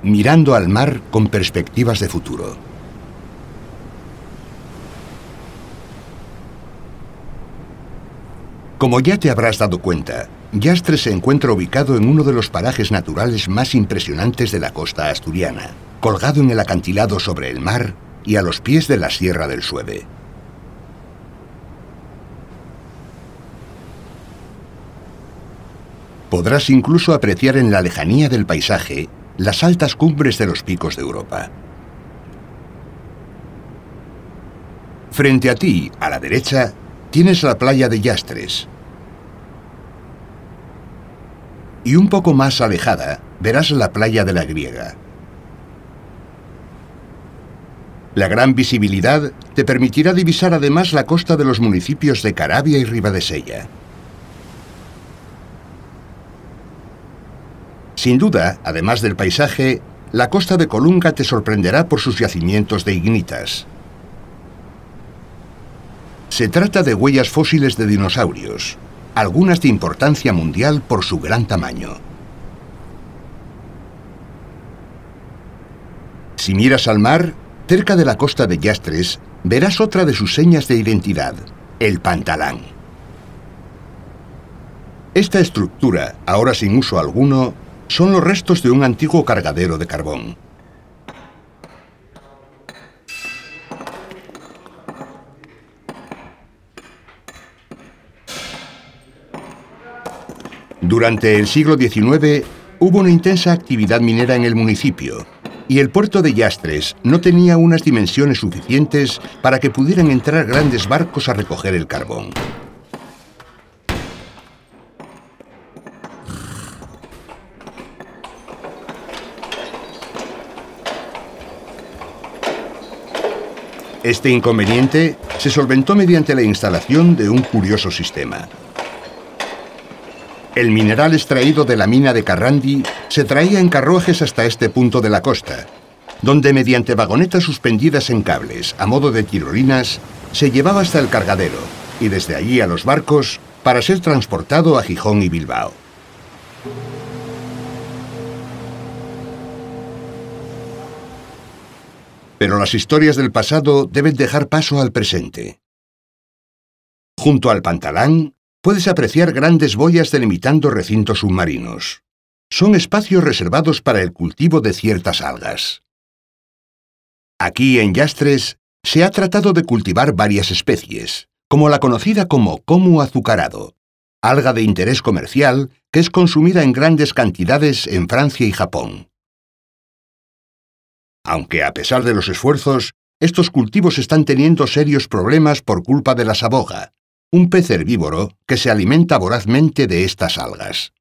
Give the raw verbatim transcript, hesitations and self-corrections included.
Mirando al mar con perspectivas de futuro. Como ya te habrás dado cuenta, Yastres se encuentra ubicado en uno de los parajes naturales más impresionantes de la costa asturiana, colgado en el acantilado sobre el mar y a los pies de la Sierra del Sueve. Podrás incluso apreciar en la lejanía del paisaje las altas cumbres de los picos de Europa. Frente a ti, a la derecha, tienes la playa de Yastres. Y un poco más alejada, verás la playa de la Griega. La gran visibilidad te permitirá divisar además la costa de los municipios de Caravia y Ribadesella. Sin duda, además del paisaje, la costa de Colunga te sorprenderá por sus yacimientos de ignitas. Se trata de huellas fósiles de dinosaurios, algunas de importancia mundial por su gran tamaño. Si miras al mar, cerca de la costa de Yastres, verás otra de sus señas de identidad, el Pantalán. Esta estructura, ahora sin uso alguno, son los restos de un antiguo cargadero de carbón. Durante el siglo diecinueve hubo una intensa actividad minera en el municipio y el puerto de Yastres no tenía unas dimensiones suficientes para que pudieran entrar grandes barcos a recoger el carbón. Este inconveniente se solventó mediante la instalación de un curioso sistema. El mineral extraído de la mina de Carrandi se traía en carruajes hasta este punto de la costa, donde mediante vagonetas suspendidas en cables, a modo de tirolinas, se llevaba hasta el cargadero y desde allí a los barcos para ser transportado a Gijón y Bilbao. Pero las historias del pasado deben dejar paso al presente. Junto al Pantalán, puedes apreciar grandes boyas delimitando recintos submarinos. Son espacios reservados para el cultivo de ciertas algas. Aquí en Yastres se ha tratado de cultivar varias especies, como la conocida como comu azucarado, alga de interés comercial que es consumida en grandes cantidades en Francia y Japón. Aunque a pesar de los esfuerzos, estos cultivos están teniendo serios problemas por culpa de la saboga, un pez herbívoro que se alimenta vorazmente de estas algas.